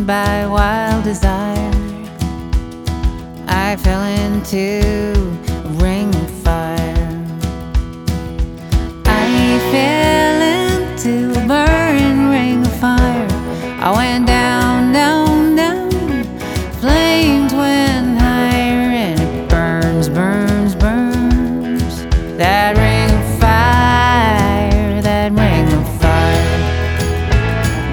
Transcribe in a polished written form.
consumed by wild desire. I fell into a ring of fire. I fell into a burning ring of fire. I went